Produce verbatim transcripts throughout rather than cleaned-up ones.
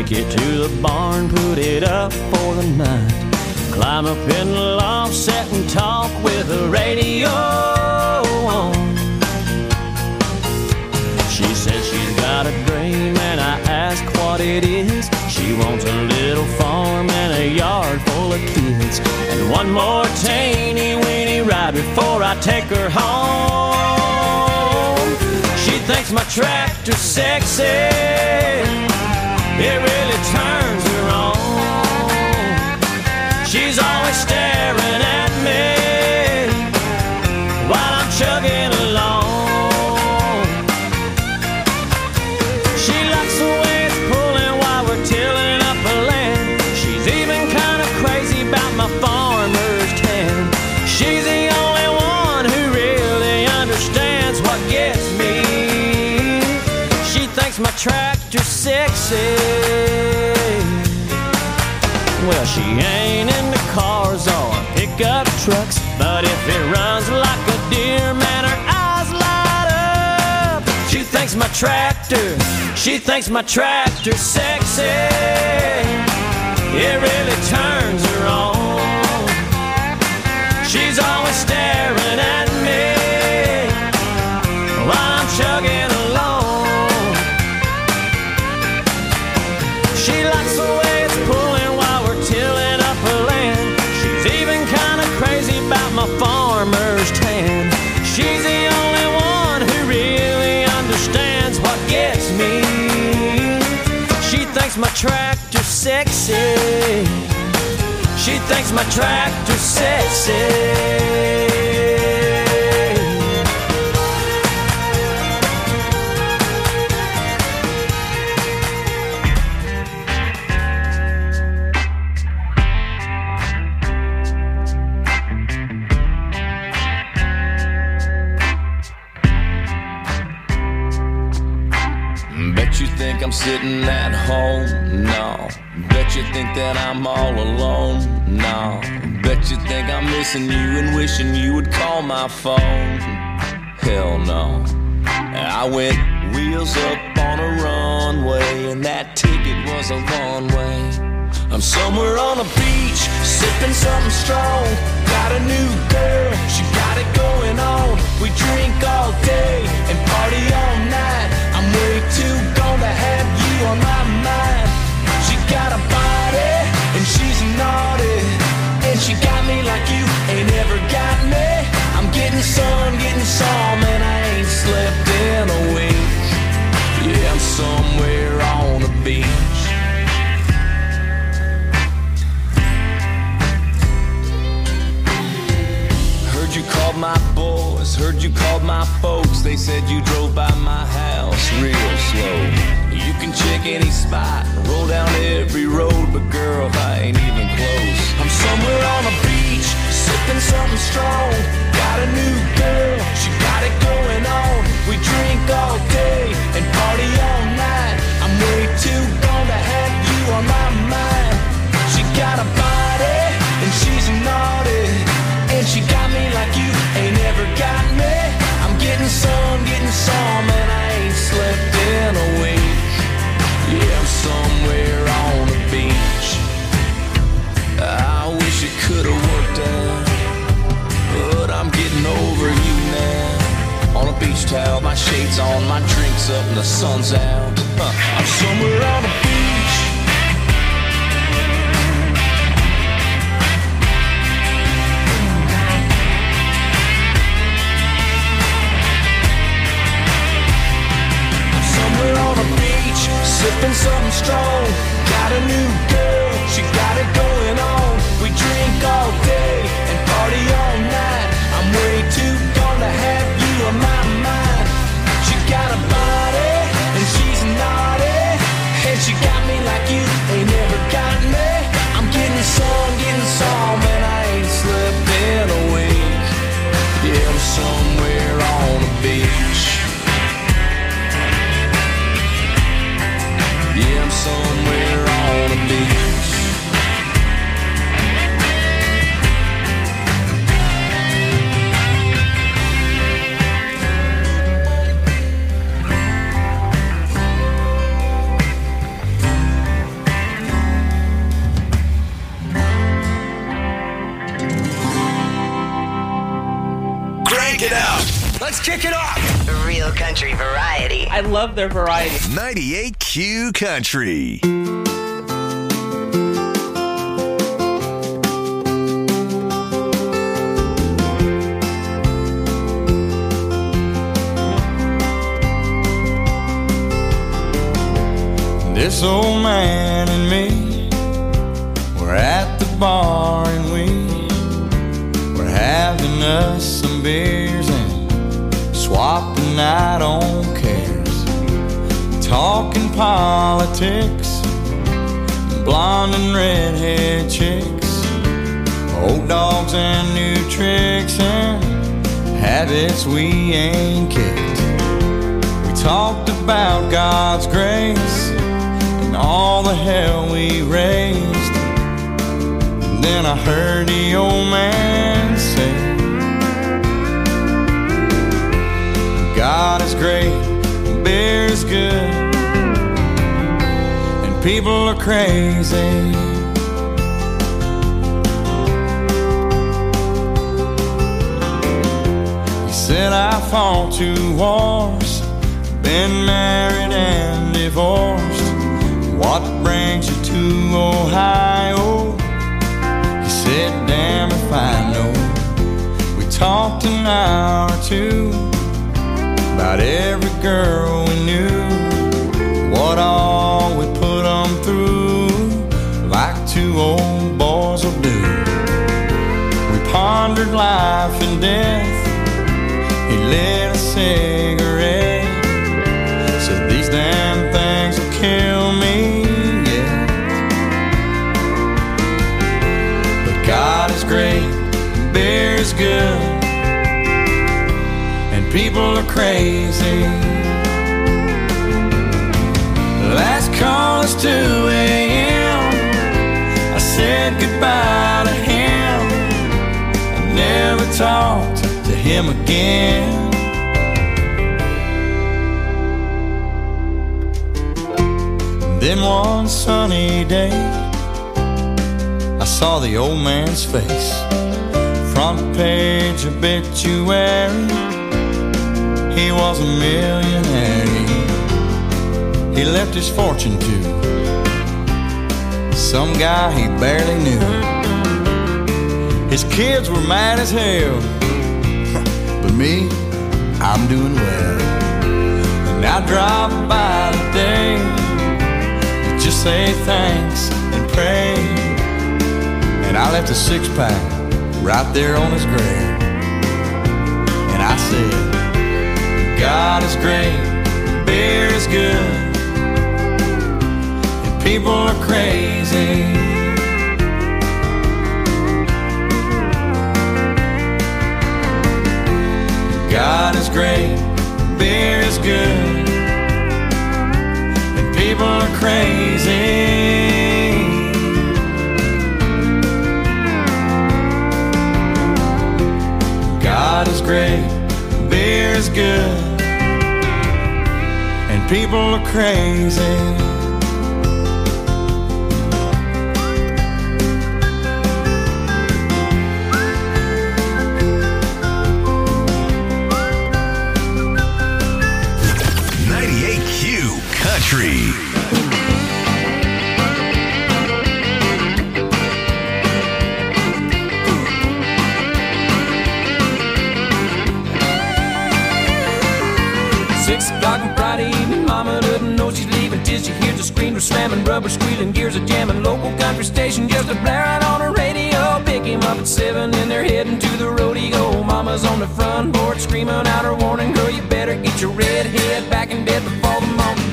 Get to the barn, put it up for the night. Climb up in the loft, sit and talk with the radio on. She says she's got a dream and I ask what it is. She wants a little farm and a yard full of kids, and one more teeny weeny ride before I take her home. She thinks my tractor's sexy, it really turns her on. She's always staring at me while I'm chugging along. She likes the way it's pulling while we're tilling up the land. She's even kind of crazy about my farmer's tan. She's the only one who really understands what gets me. She thinks my tractor's sexy. Well, she ain't into cars or pickup trucks, but if it runs like a deer, man, her eyes light up. She thinks my tractor, she thinks my tractor's sexy. It really turns her on. She's always staring at me while I'm chugging along. She likes the way it's pulling while we're tilling up her land. She's even kind of crazy about my farmer's tan. She's the only one who really understands what gets me. She thinks my tractor's sexy. She thinks my tractor's sexy. I'm sitting at home, no. Bet you think that I'm all alone, no. Bet you think I'm missing you and wishing you would call my phone. Hell no. I went wheels up on a runway, and that ticket was a one way. I'm somewhere on a beach, sipping something strong. Got a new girl, she got it going on. We drink all day and party all night. I'm way too gone to have you on my mind. She got a body and she's naughty, and she got me like you ain't ever got me. I'm getting sun, getting some, and I ain't slept in a week. Yeah, I'm somewhere on the beach. Heard you called my boys, heard you called my folks. They said you drove by my house real slow. You can check any spot, roll down every road, but girl, I ain't even close. I'm somewhere on a beach, sipping something strong. Got a new girl, she got it going on. We drink all day and party all night. I'm way too gone to have you on my mind. She got a body and she's naughty, and she got me like you ain't ever got me. I'm getting some, getting some, and I ain't slept in a week. Yeah, I'm somewhere on the beach. I wish it could've worked out, but I'm getting over you now. On a beach towel, my shades on, my drinks up, and the sun's out. Huh. I'm somewhere on the beach. Sipping something strong, got a new girl, she got it going on. We drink all day and party all night. I'm way too gone to have you on my mind. She got a body and she's naughty, and she got me like you ain't never got me. I'm getting some, getting some, and I ain't slept in a week. Yeah, I'm somewhere on the beach. Yeah, I'm somewhere on the beach. Let's kick it off. Real country variety. I love their variety. ninety-eight Q Country. This old man and me were at the bar and we were having us some beers and swapping out on cares, talking politics, blonde and redhead chicks, old dogs and new tricks and habits we ain't kicked. We talked about God's grace, all the hell we raised. And then I heard the old man say, God is great, beer is good, and people are crazy. He said I fought two wars, been married and divorced. What brings you to Ohio? He said, damn if I know. We talked an hour or two about every girl we knew, what all we put them through, like two old boys will do. We pondered life and death. He lit a cigarette, said these damn things will kill me. God is great, beer is good, and people are crazy. Last call is two a.m. I said goodbye to him. I never talked to him again. Then one sunny day I saw the old man's face, front page obituary. He was a millionaire. He left his fortune to some guy he barely knew. His kids were mad as hell, but me, I'm doing well. And I drive by today to just say thanks and pray. And I left a six-pack right there on his grave. And I said, God is great, beer is good, and people are crazy. God is great, beer is good, and people are crazy. God is great, beer is good, and people are crazy. ninety-eight Q Country. Six o'clock on Friday evening, mama doesn't know she's leaving till she hears the screams are slamming, rubber squealing, gears are jamming, local country station just a blaring on her radio. Pick him up at seven and they're heading to the rodeo. Mama's on the front porch screaming out her warning, girl, you better get your red head back in bed before the morning.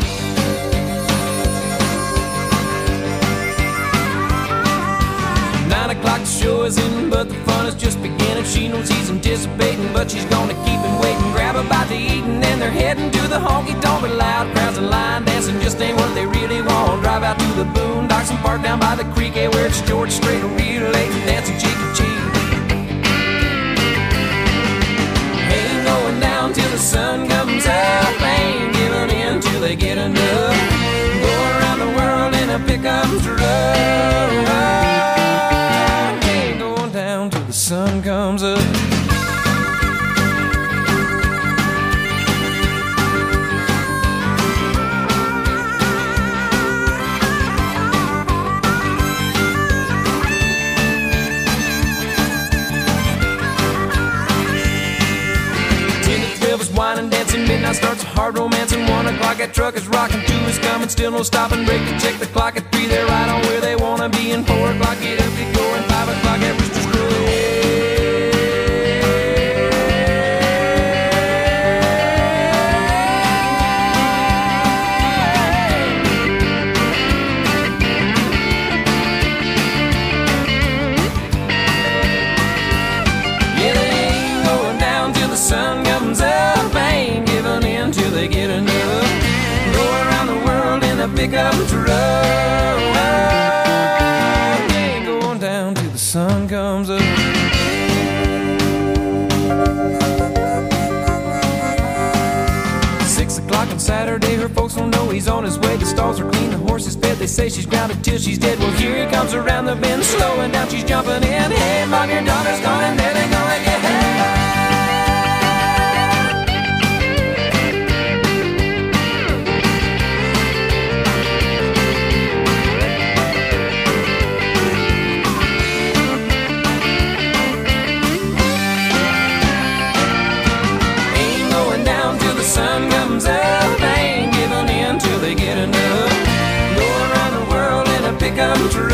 Nine o'clock the show is in, but the fun is just beginning. She knows he's anticipating, but she's gonna keep him waiting. Grab a bite to eat and then they're heading to the honky tonk. But loud crowds and line dancing just ain't what they really want. Drive out to the boondocks and park down by the creek, hey, where it's George Strait, real late and dancing cheek to cheek. Ain't going down till the sun comes up, ain't giving in till they get enough. Go around the world in a pickup truck. Sun comes up. o'clock, that truck is rocking. Two is coming, still no stopping. Break to check the clock. At three, they're right on where they wanna be. And four o'clock, get up, get going. Five o'clock, that rooster's crowing. Sun comes up, ain't giving in till they get enough. Go around the world in a pickup truck. Ain't going down till the sun comes up. Six o'clock on Saturday, her folks don't know he's on his way. The stalls are clean, the horse is fed. They say she's grounded till she's dead. Well, here he comes around the bend, slowing down, she's jumping in. Hey, mom, your daughter's coming, there they gonna get hey. Sun comes up, ain't giving in till they get enough. Go around the world in a pickup truck.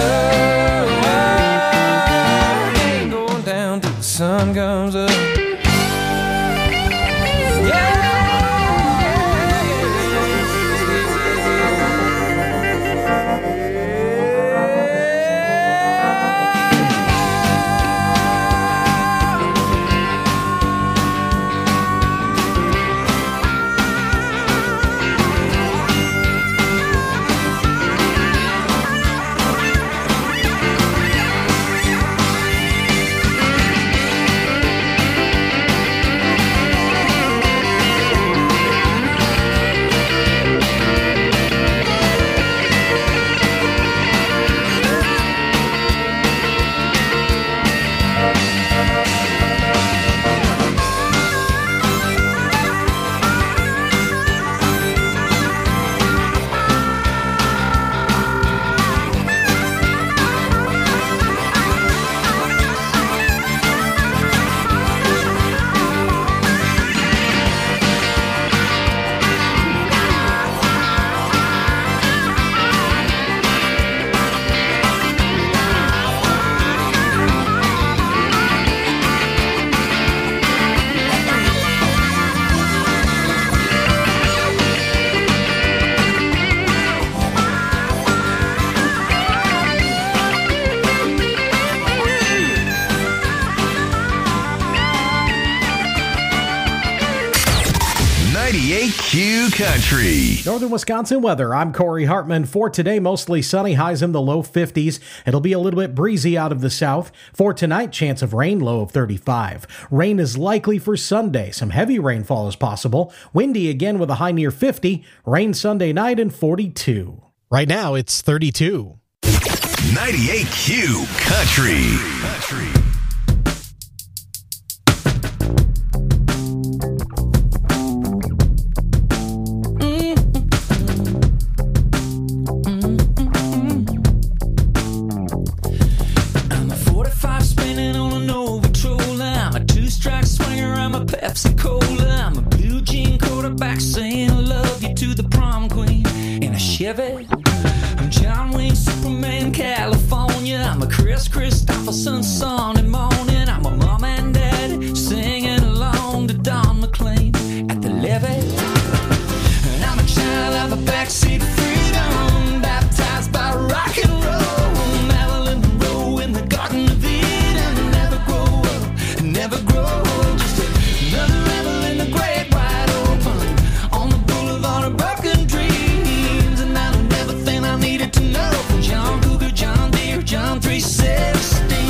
Ain't going down till the sun comes up. ninety-eight Q Country. Northern Wisconsin weather. I'm Corey Hartman. For today, mostly sunny, highs in the low fifties. It'll be a little bit breezy out of the south. For tonight, chance of rain, low of thirty-five. Rain is likely for Sunday. Some heavy rainfall is possible. Windy again with a high near fifty. Rain Sunday night and forty-two. Right now, it's thirty-two. ninety-eight Q Country. Country. Pepsi Cola, I'm a blue jean quarterback saying I love you to the prom queen in a Chevy. I'm John Wayne, Superman, California. I'm a Chris Christopherson, Sunday morning. I'm a mom and dad singing along to Don McLean at the levee. And I'm a child of a backseat freedom, baptized by rock and roll. Marilyn Monroe in the Garden of Eden. Never grow up, never grow old. Another rebel in the great wide open on the boulevard of broken dreams. And I learned everything I needed to know from John Cougar, John Deere, John three sixteen.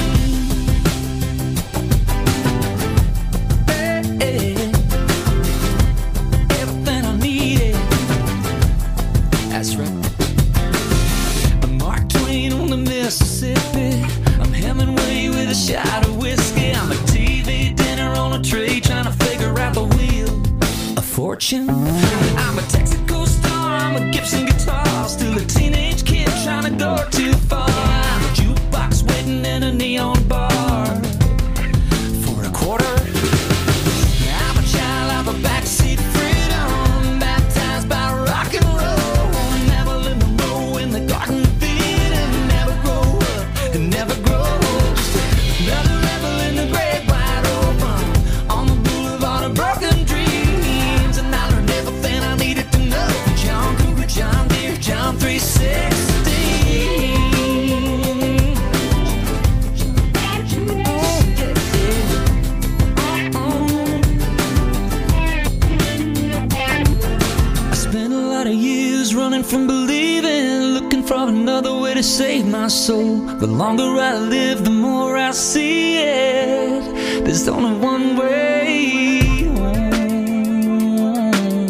Hey, hey, everything I needed. That's right. I'm Mark Twain on the Mississippi. I'm Hemingway with a shot of whiskey. I'm a T V dinner on a tray trying to figure out the wheel of fortune. I'm a Texaco star, I'm a Gibson guitar, still a teenage kid trying to go too far. I'm a jukebox waiting in a neon bar for a quarter. I'm a child of a backseat freedom, baptized by rock. a lot of years running from believing, looking for another way to save my soul. The longer I live, the more I see it. There's only one way home.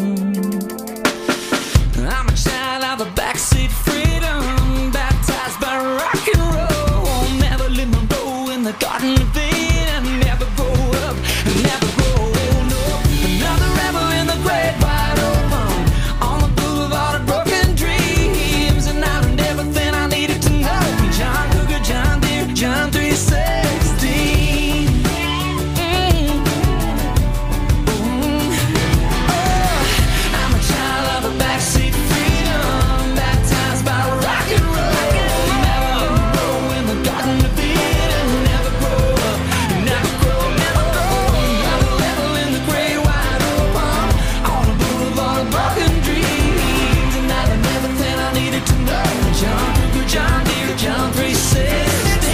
I'm a child of the backseat freedom, baptized by rock and roll. Never live my role in the Garden of Eden. Never grow up, never grow old. No, another rebel in the great wide open, on the boulevard of broken dreams, and I learned everything I needed to know from John Cougar, John Deere, John three sixteen. Mm. Mm. Oh, I'm a child of a backseat freedom, baptized by rock and roll. Never grow in the Garden of Eden. Never grow up, never grow, never grow. Another level in the great wide open, on the boulevard of broken dreams, and I learned everything I needed to know. John Cougar, John Deere, John three sixteen.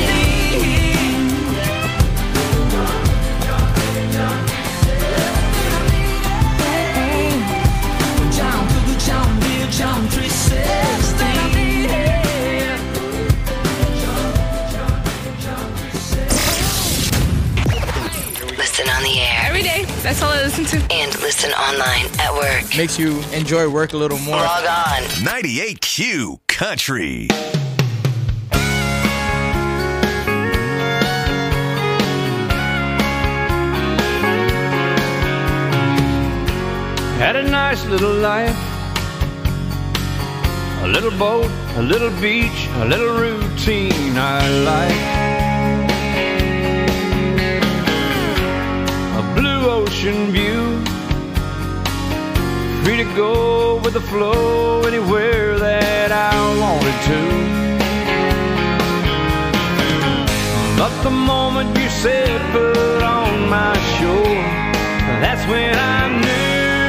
John Cougar, John Deere, John three sixteen. Listen on the air Every day. That's all I listen to. and listen online at work. Makes you enjoy work a little more. Log on. ninety-eight Q Country. Had a nice little life, a little boat, a little beach, a little routine I like. A blue ocean view, free to go with the flow anywhere that I wanted to. But the moment you said put on my shore, that's when I knew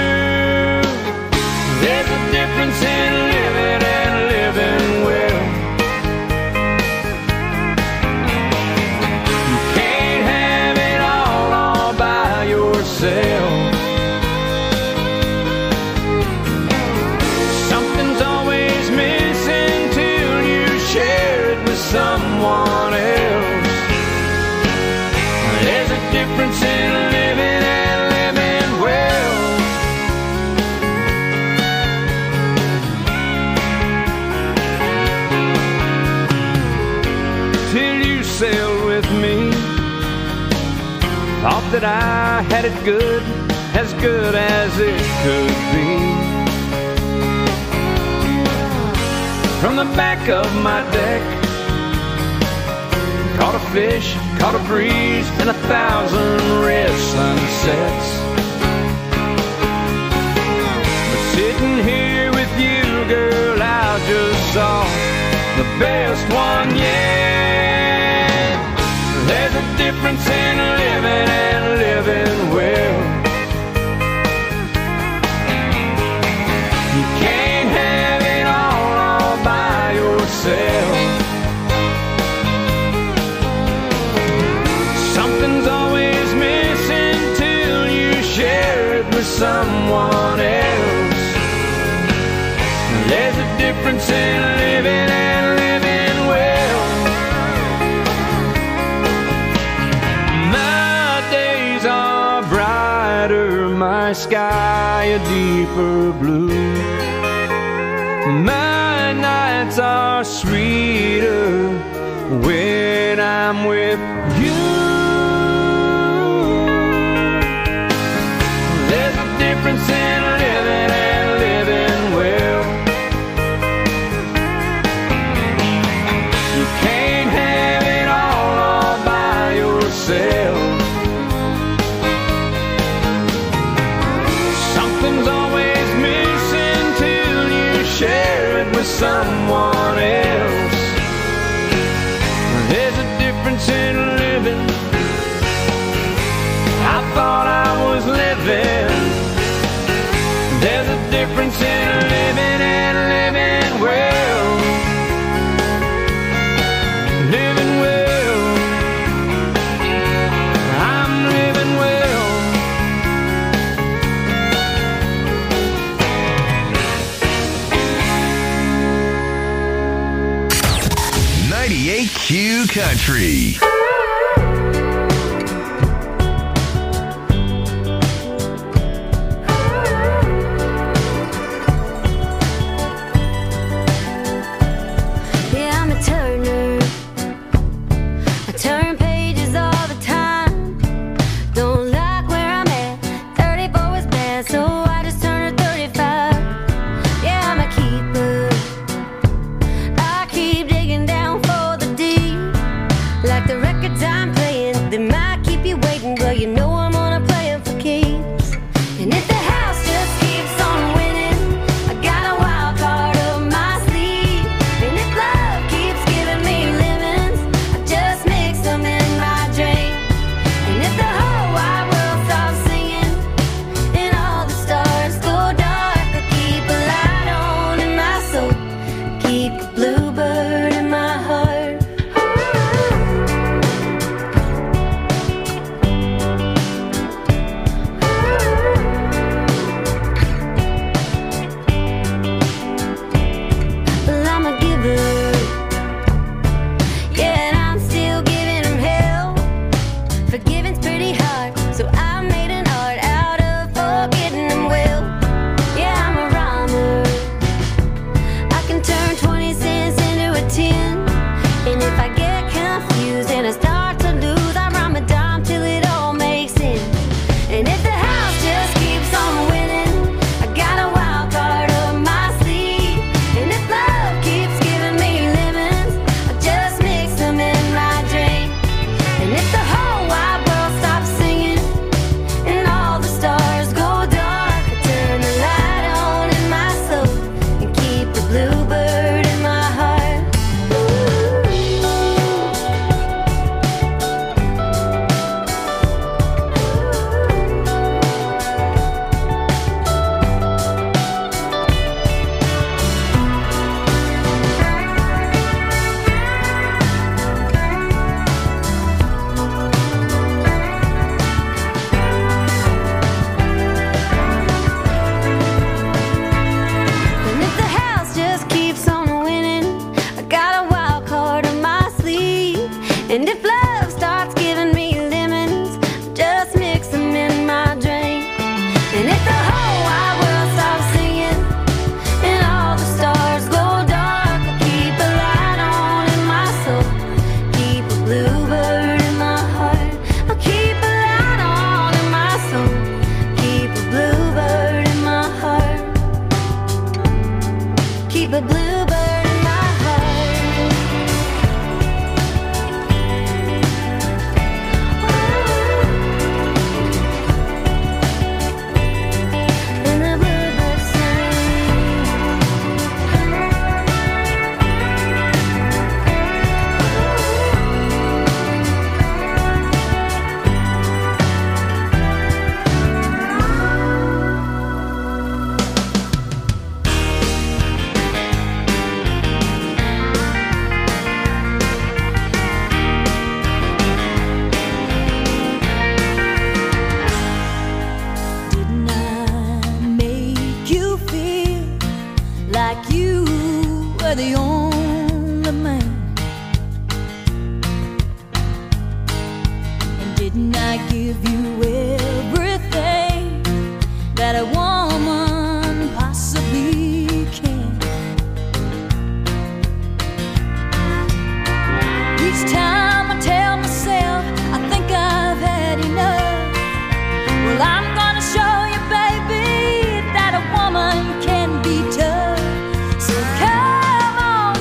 there's a difference in living and living well. You can't have it all all by yourself. Something's always missing till you share it with someone else. There's a difference in living and living well. Till you sailed with me, thought that I had it good, as good as it could be. From the back of my deck, caught a fish, caught a breeze, and a thousand red sunsets. But sitting here with you, girl, I just saw the best one yet. There's a difference in living and living well. You can't have it all all by yourself. Something's always missing till you share it with someone else. There's a difference in living and living well. My days are brighter, my sky a deeper blue. My nights are sweeter when I'm with you. There's a difference in living and living well. You can't have it all all by yourself. Something's always missing till you share it with someone else. There's a difference in living. I thought I was living. There's a difference in living and living well. Living well. I'm living well. Q Country. Come on,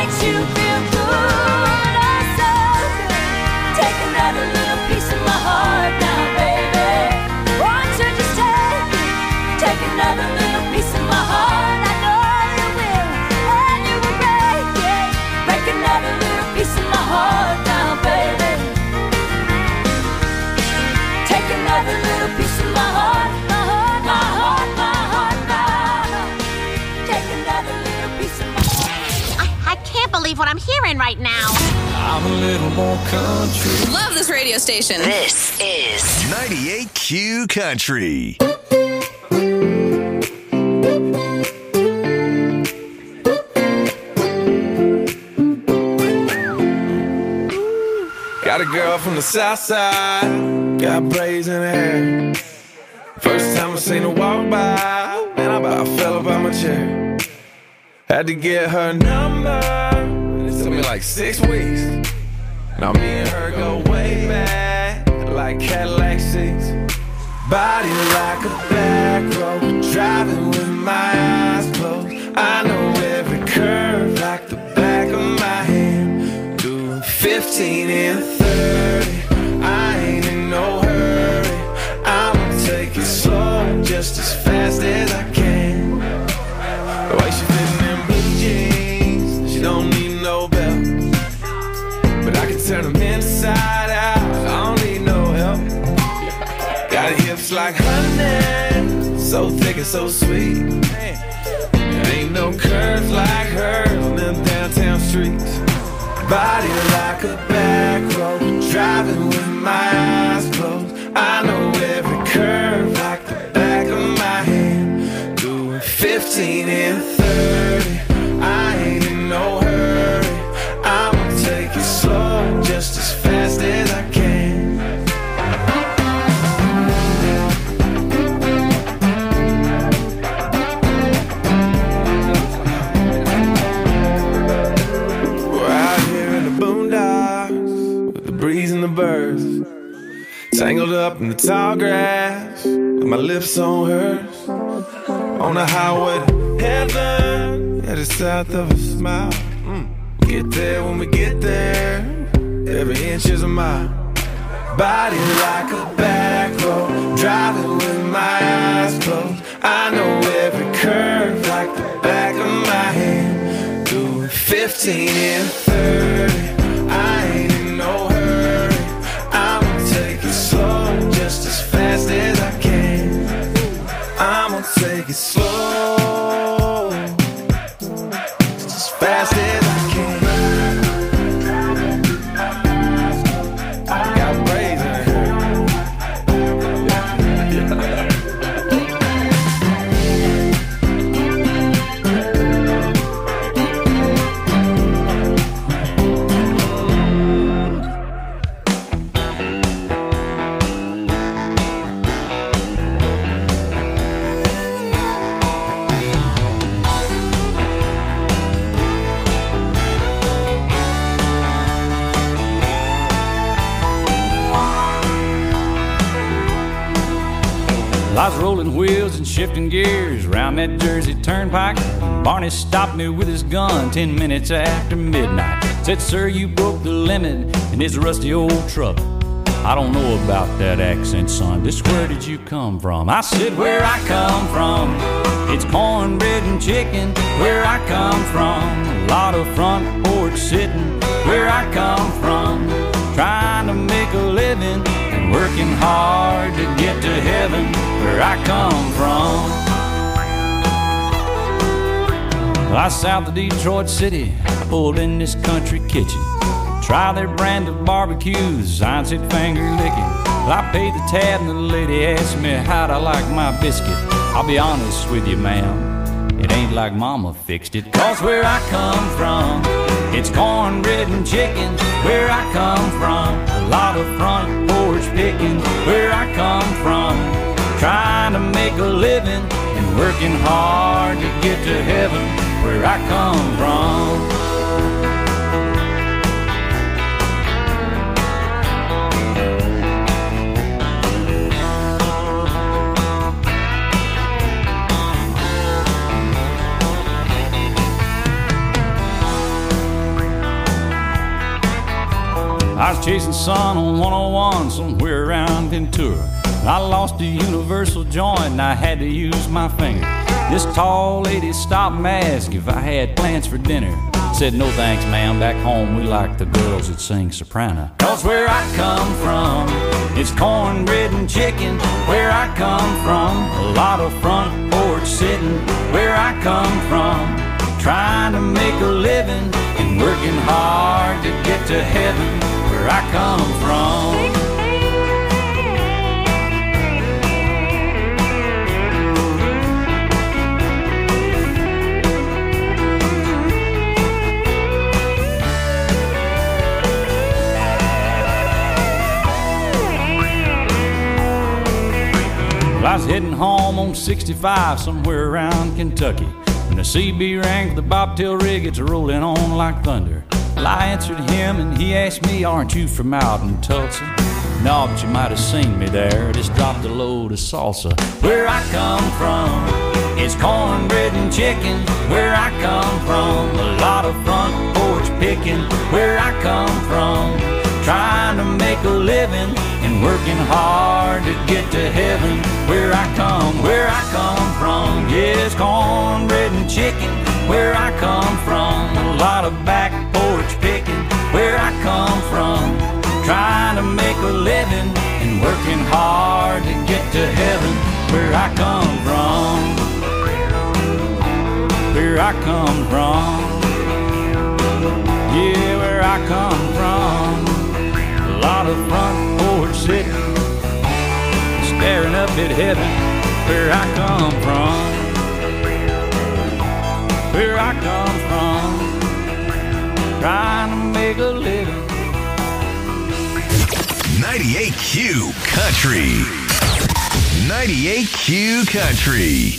makes you feel good, oh so good. Take another little piece of my heart now, baby. Won't you just take it? Take another little piece of my heart. I know you will, and you will break it. Break another little piece of my heart now, baby. Take another little piece of my heart, my heart, my heart, my heart, my heart. Take another little piece of my heart. I, I can't believe what I'm hearing right now. I'm a little more country. Love this radio station. This is ninety-eight Q Country. Got a girl from the south side, got braids in her hair. First time I seen her walk by, man, I about fell up out my chair. Had to get her number, it took me like six weeks. Now me and her go way back, like Cadillac seats. Body like a back road, driving with my eyes closed. I know every curve like the back of my hand. Doing fifteen and thirty, I ain't in no hurry. I'ma take it slow, just as fast as I can. The way she fitting in blue jeans, she don't need no belt. But I can turn them inside out, I don't need no help. Got hips like honey, so thick and so sweet. There ain't no curves like hers on them downtown streets. Body like a back road, driving with my eyes closed. I know every curve like the back of my hand. Doing fifteen and thirty, I ain't in no hurry. I'ma take it slow, just as fast as I can. Breeze and the birds, tangled up in the tall grass, with my lips on hers. On the highway to heaven, headed south of a smile. Mm. Get there when we get there, every inch is a mile. Body like a back road, driving with my eyes closed. I know every curve like the back of my hand. Doing fifteen and thirty, I ain't in no hurry. I'ma take it slow, just as fast as I can. I'ma take it slow, just as fast as I can. I got braids in her. I was rolling wheels and shifting gears round that Jersey turnpike. Barney stopped me with his gun ten minutes after midnight. Said, sir, you broke the limit in his rusty old truck. I don't know about that accent, son. Just where did you come from? I said, where I come from, it's cornbread and chicken. Where I come from, a lot of front porch sitting. Where I come from, trying to make a living and working hard to get to heaven. Where I come from, well, I south of Detroit City, pulled in this country kitchen. Try their brand of barbecues, I said finger licking. Well, I paid the tab and the lady asked me how'd I like my biscuit. I'll be honest with you, ma'am, it ain't like mama fixed it. Cause where I come from, it's cornbread and chicken. Where I come from, a lot of front porch picking. Where I come from, trying to make a living and working hard to get to heaven. Where I come from. I was chasing sun on one oh one somewhere around Ventura. I lost a universal joint and I had to use my finger. This tall lady stopped and asked if I had plans for dinner. Said, no thanks, ma'am, back home we like the girls that sing soprano. Cause where I come from, it's cornbread and chicken. Where I come from, a lot of front porch sitting. Where I come from, trying to make a living and working hard to get to heaven. Where I come from. I was heading home on sixty-five somewhere around Kentucky when the C B rang for the bobtail rig. It's rolling on like thunder. Well, I answered him and he asked me, aren't you from out in Tulsa? No, but you might have seen me there. Just dropped a load of salsa. Where I come from, it's cornbread and chicken. Where I come from, a lot of front porch picking. Where I come from, trying to make a living and working hard to get to heaven. Where I come, where I come from, yes, cornbread and chicken. Where I come from, a lot of back porch picking. Where I come from, trying to make a living and working hard to get to heaven. Where I come from, where I come from, yeah, where I come from. A lot of front porch sitting, staring up at heaven. Where I come from, where I come from, trying to make a living. ninety-eight Q Country. ninety-eight Q Country.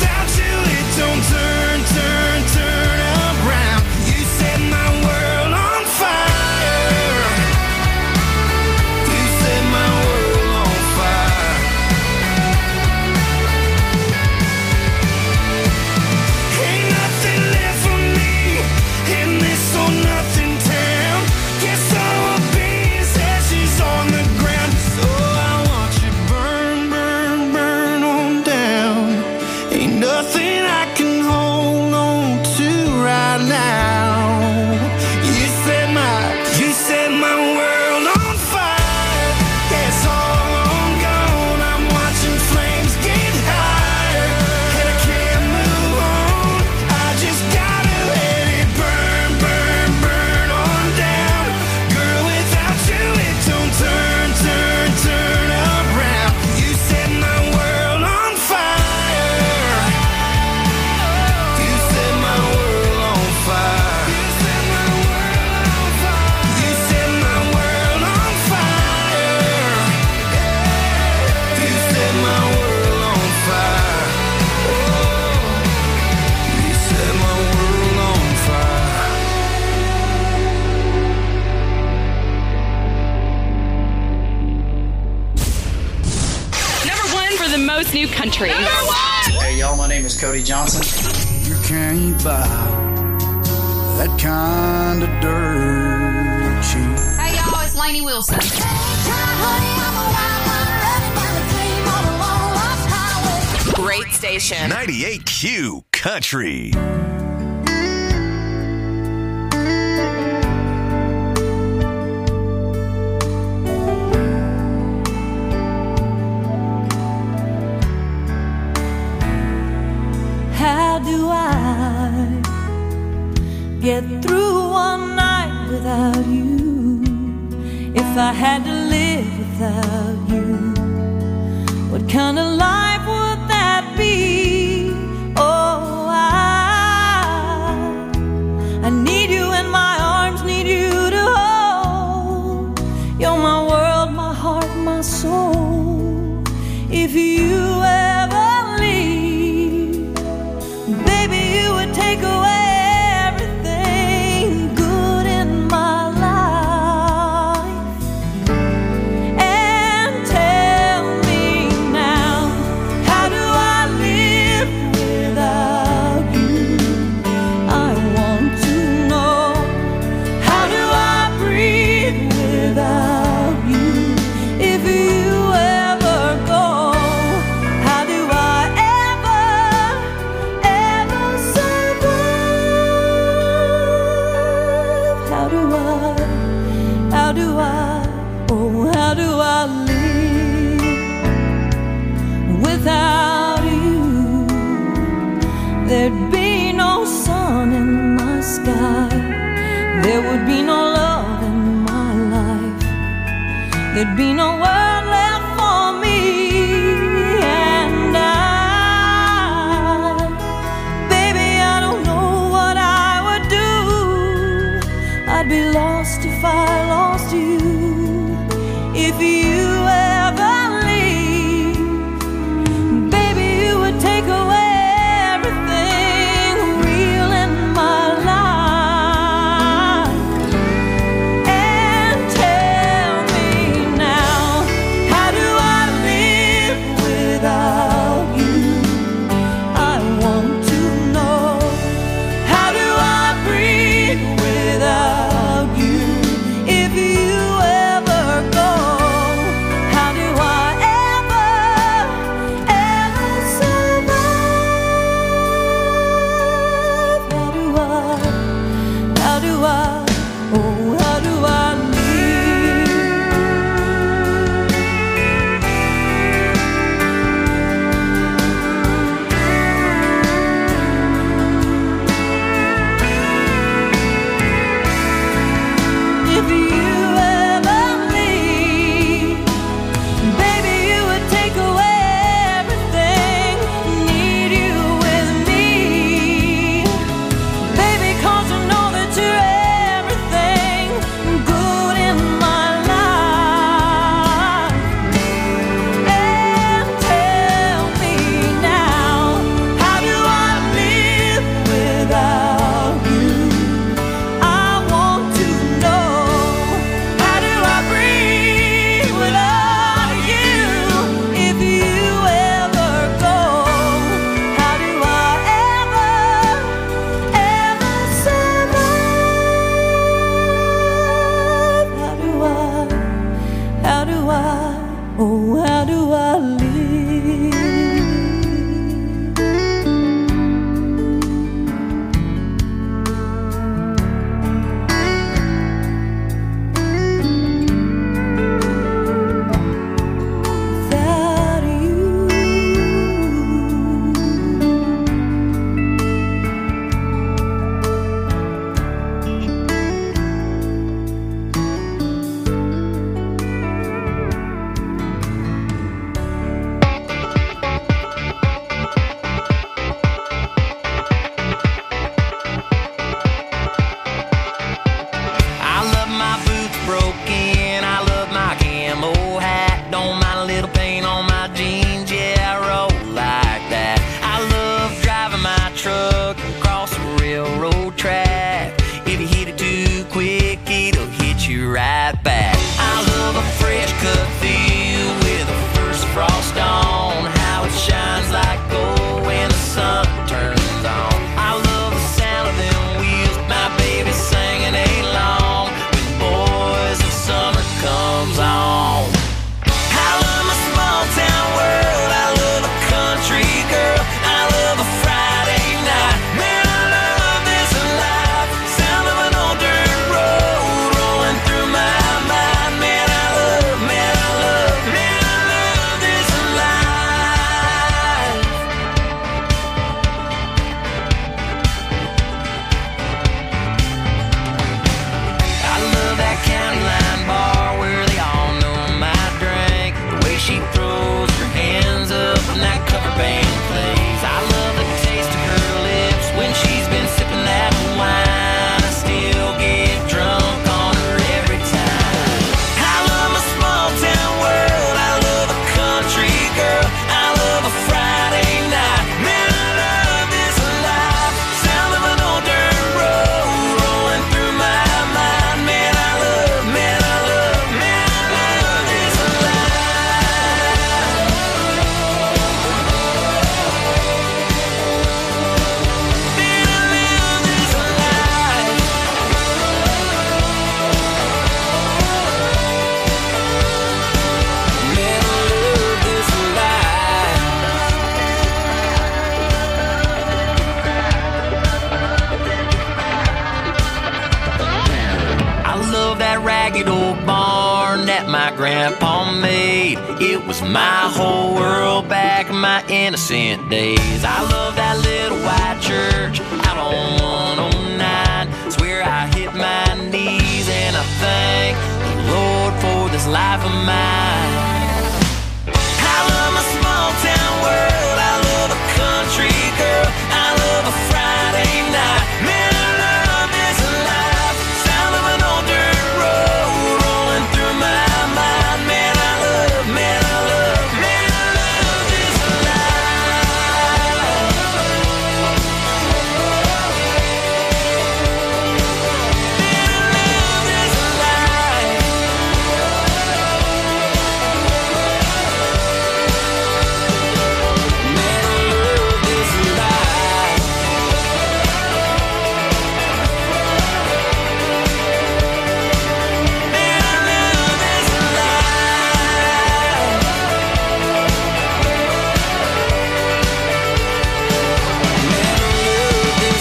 Turn, turn, turn around. You set my world on for the most new country. Hey, y'all, my name is Cody Johnson. You can't buy that kind of dirt cheap. Hey, y'all, it's Lainey Wilson. Great station. ninety-eight Q Country. How do I get through one night without you? If I had to live without you, what kind of life would that be? Oh, I, I need you in my arms, need you to hold. You're my world, my heart, my soul. If you ever leave, baby, you would take away everything good in my life. And tell me now, how do I live without you? I want to know, how do I breathe without you? If you ever go, how do I ever, ever survive? How do I, how do I, oh, how do I live without you? There'd be no sun in my sky, there would be no love in my life, there'd be no world left for me. And I, baby, I don't know what I would do. I'd be lost if I lost you. If you ever leave, baby, you would take away everything real in my life. And tell me now, It was my whole world back in my innocent days. I love that little white church out on one oh nine. It's where I hit my knees and I thank the Lord for this life of mine. I love my small town world. I love a country girl. I love a Friday night. Man, I love this life. Sound of an old dirt road rolling through my mind. Man, I love, man, I love, man, I love this life. Man, I love this life. Man, I love this life. Man, I love this life. Man, I love this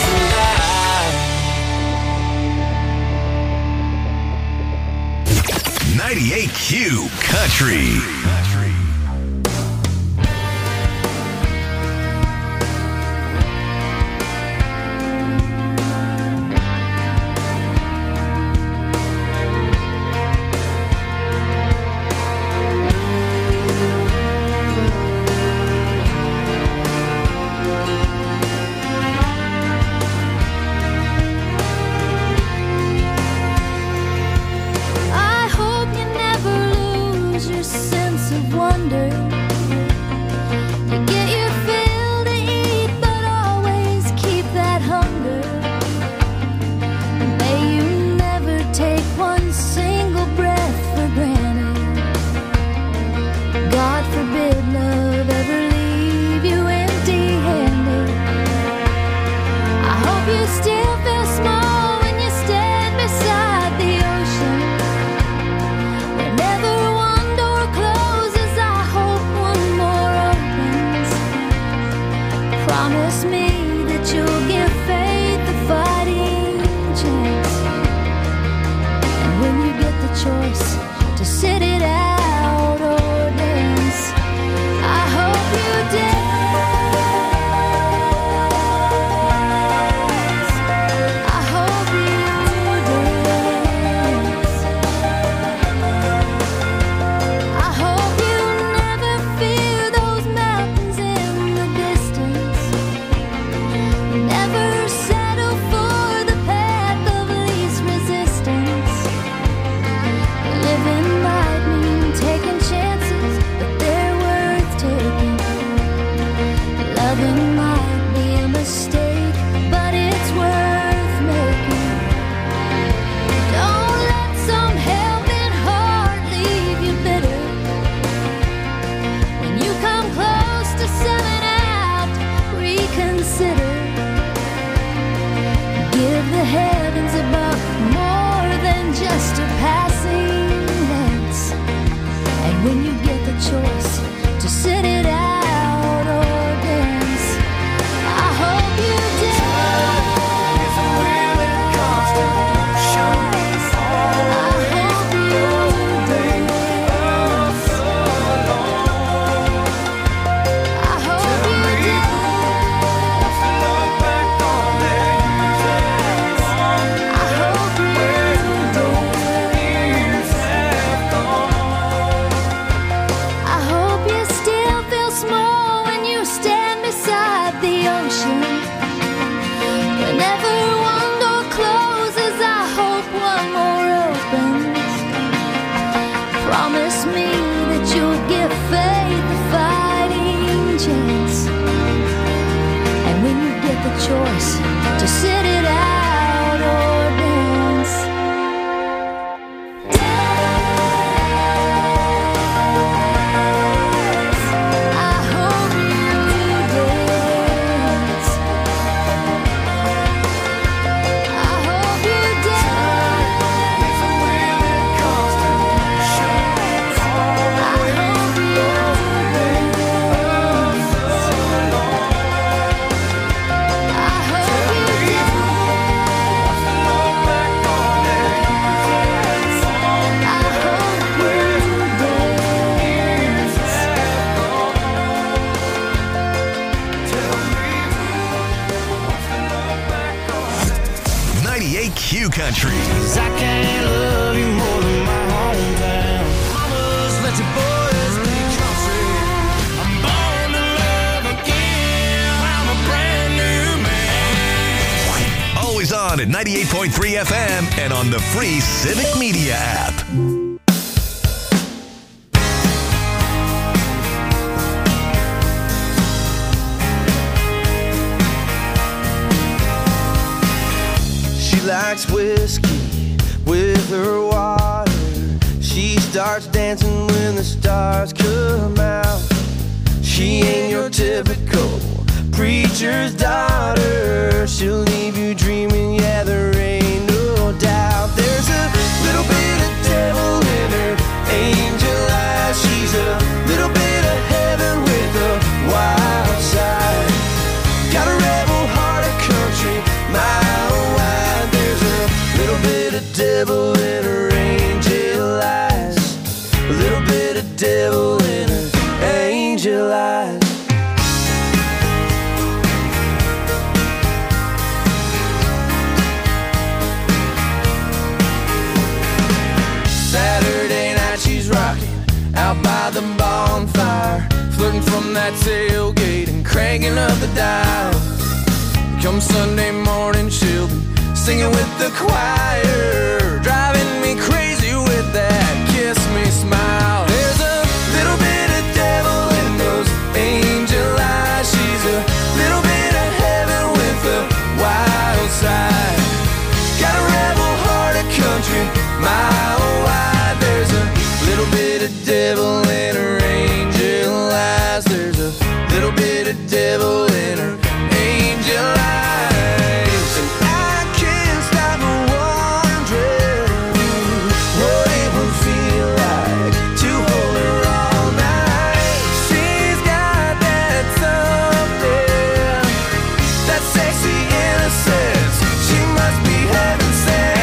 life. ninety-eight Q Country. I hope you never lose your sense of wonder. You get your fill to eat, but always keep that hunger. May you never take one single breath for granted. God forbid love ever leave you empty-handed. I hope you still feel small when you stand beside the ocean. Whenever one door closes, I hope one more opens. Promise me that you'll give faith a fighting chance. And when you get the choice to sit it out or dance, I hope you dance. I hope you dance. I hope you never fear those mountains in the distance. Never settle for the path of least resistance. Living might mean taking chances, but they're worth taking. Loving might be a mistake, but it's worth making. Don't let some helping heart leave you bitter. When you come close to selling out, reconsider. Give the heavens above more than just a passing glance. And when you get the choice to sit it out or dance, I hope you dance. It's a willing constant motion. I hope you dance. I hope you dance. I hope you dance. I hope Country. Cause I can't love you more than my hometown. Mamas, let your boys be country. I'm born to love again. I'm a brand new man. Always on at ninety-eight point three F M and on the free Civic Media app. She likes whiskey with her water. She starts dancing when the stars come out. She ain't your typical preacher's daughter. She'll leave you dreaming, yeah, there ain't no doubt. There's a little bit of devil in her angel eyes. She's a little bit of heaven with a wild side. Got a rebel heart of country, mile wide. There's a little bit of devil in her angel eyes. A little bit of devil in her angel eyes. Saturday night she's rocking out by the bonfire, flirting from that tailgate and cranking up the dial. Come Sunday morning she'll be singing with the choir, driving me crazy with that kiss me smile. There's a little bit of devil in those angel eyes. She's a little bit of heaven with a wild side. Got a rebel heart of country, mile wide. There's a little bit of devil in her angel eyes. There's a little bit of devil in her angel eyes. And I can't stop wondering what it would feel like to hold her all night. She's got that something, that sexy innocence. She must be heaven sent.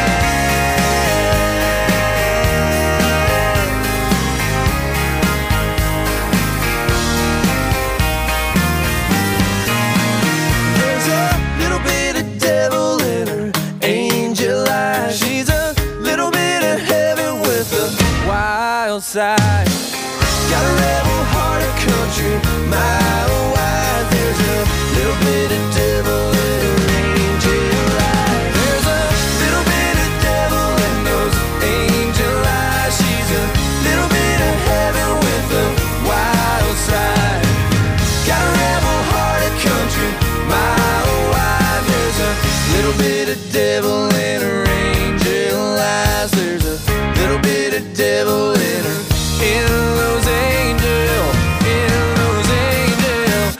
There's a little bit of devil in her angel eyes. She's a little bit of heaven with a wild side. Got a rebel heart of country, mile wide. There's a little bit of devil in her angel eyes. There's a little bit of devil in those angel eyes. She's a little bit of heaven with a wild side. Got a rebel heart of country, mile wide. There's a little bit of devil in her angel eyes. There's a little bit of devil in her, in those angel, in those angel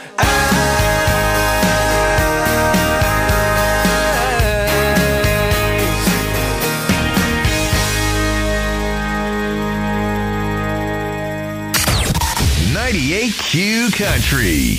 eyes. ninety-eight Q Country.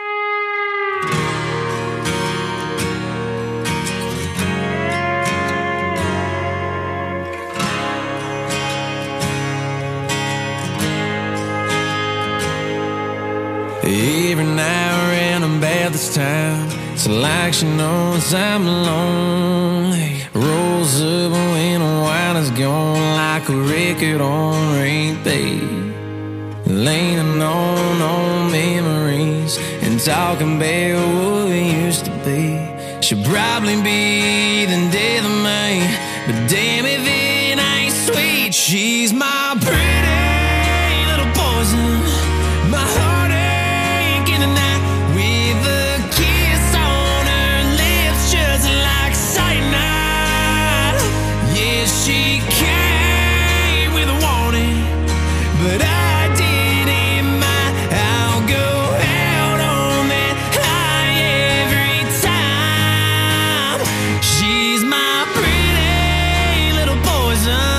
Every now and then about this time, it's like she knows I'm lonely. Rolls up when the wine is gone, like a record on repeat. Leaning on old memories and talking about what we used to be. She'll probably be the death of me, but damn if it ain't sweet. She's my pretty little poison, my heartache in the night, with a kiss on her lips just like cyanide. Yeah, she came with a warning, but I didn't mind. I'll go out on that high every time. She's my pretty little poison,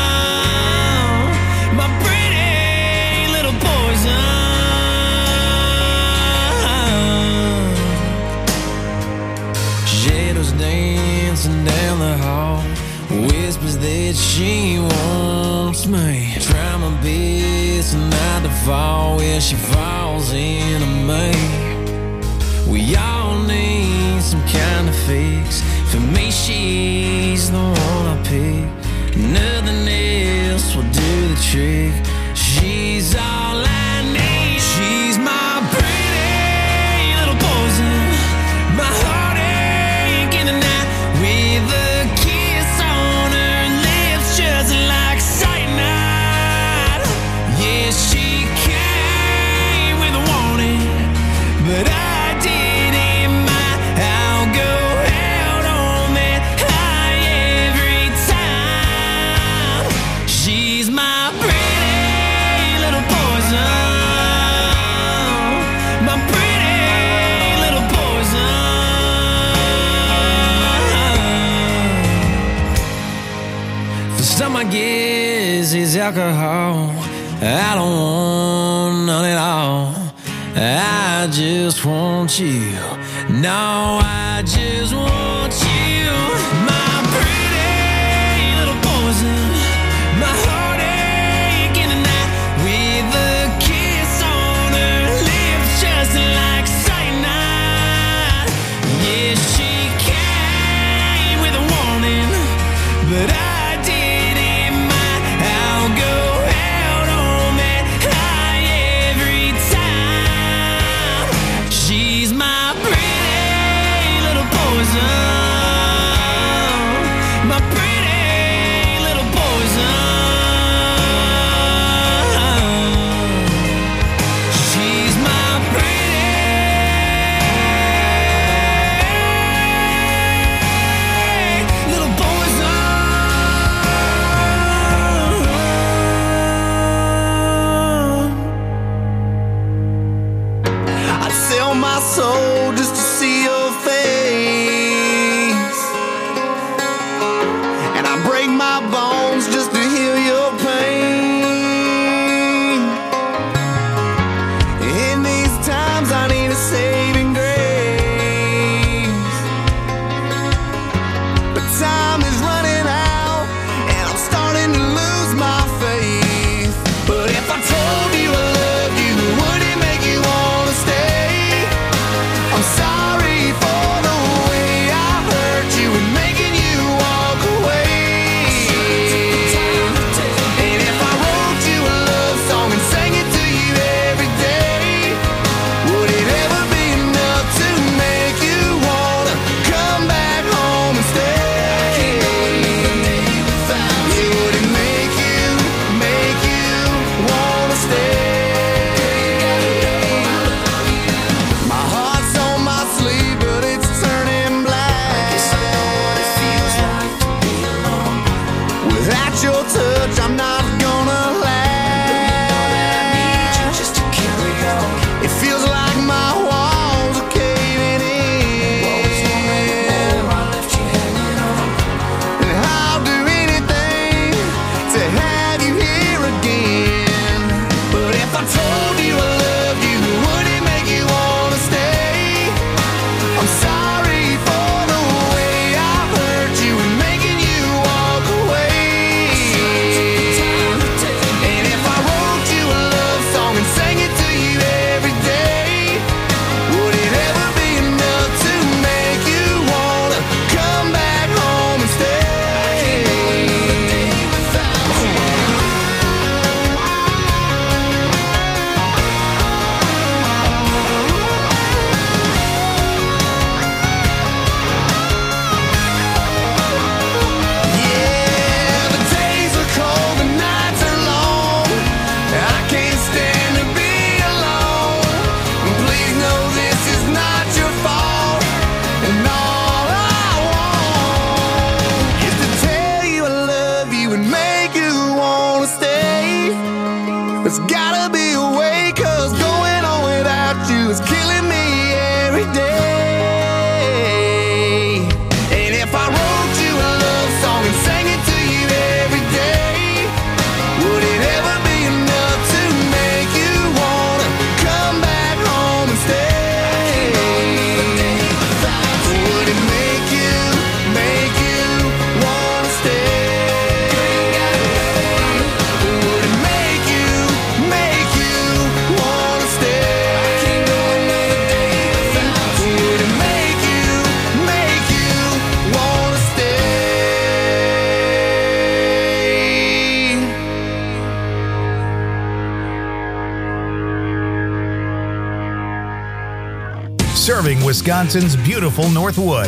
my pretty little poison. Shadows dancing down the hall, whispers that she wants me. Try my best not to fall where she falls into me. We all need some kind of fix. For me, she's the one. Nothing else will do the trick. She's all I need. She's my pretty little poison, my heartache in the night, with a kiss on her lips just like cyanide. Yeah, she came with a warning, but I didn't mind. I'll go out on that high every time. She's my pretty little poison, my pretty little poison. For some, I guess it's alcohol. I don't want none at all. I just want you. No, I just want you. My pretty little poison, my heartache in the night, with a kiss on her lips just like cyanide. Yeah, she came with a warning, but I didn't mind. I'll go out on that high every time. She's my pretty little poison, my pretty little poison. She's my pretty little poison. I'd sell my soul just to see your face, and I break my bones just to heal your pain. In these times I need a saving grace, but time is running out and I'm starting to lose my faith. But if I told you I loved you, would it make you wanna stay? I'm sorry serving Wisconsin's beautiful Northwood.